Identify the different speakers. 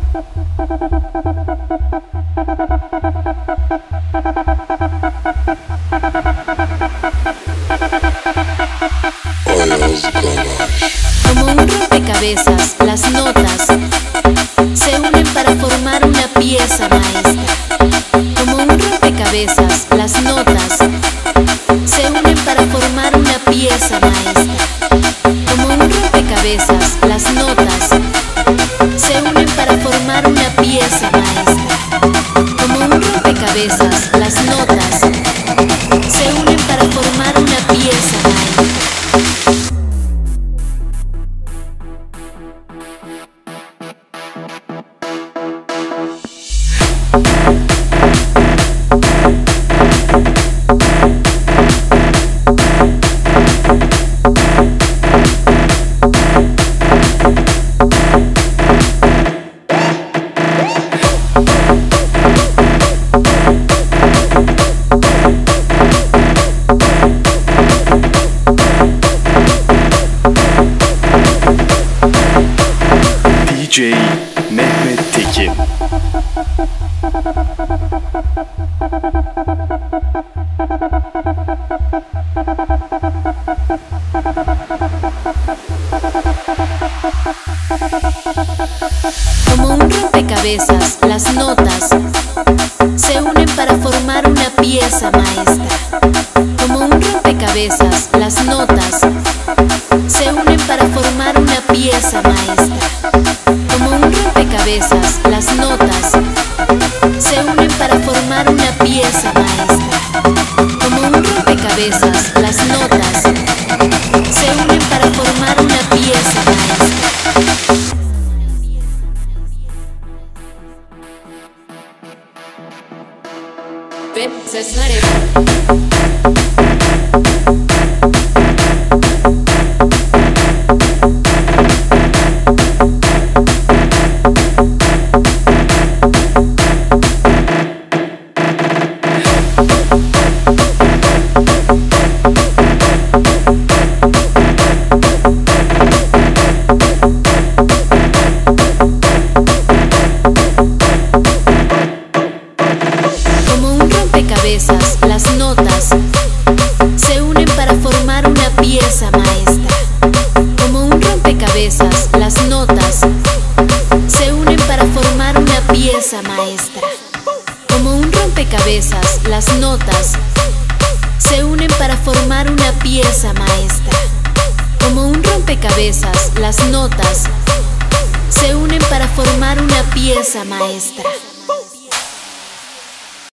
Speaker 1: Como un rompecabezas, las notas se unen para formar una pieza maestra. Como un rompecabezas, las notas se unen para formar una pieza maestra. Como un rompecabezas, las notas se unen para formar una pieza maestra. Como un rompecabezas, las notas se unen para formar una pieza maestra.
Speaker 2: DJ Mehmet Tekin.
Speaker 1: Como un rompecabezas, las notas se unen para formar una pieza maestra. Como un rompecabezas, las notas se unen para formar una pieza maestra. Como un rompecabezas, las notas se unen para formar una pieza maestra. Como un rompecabezas, las notas se unen para formar una pieza maestra. Las notas se unen para formar una pieza maestra. Como un rompecabezas, las notas se unen para formar una pieza maestra. Como un rompecabezas, las notas se unen para formar una pieza maestra. Como un rompecabezas, las notas se unen para formar una pieza maestra.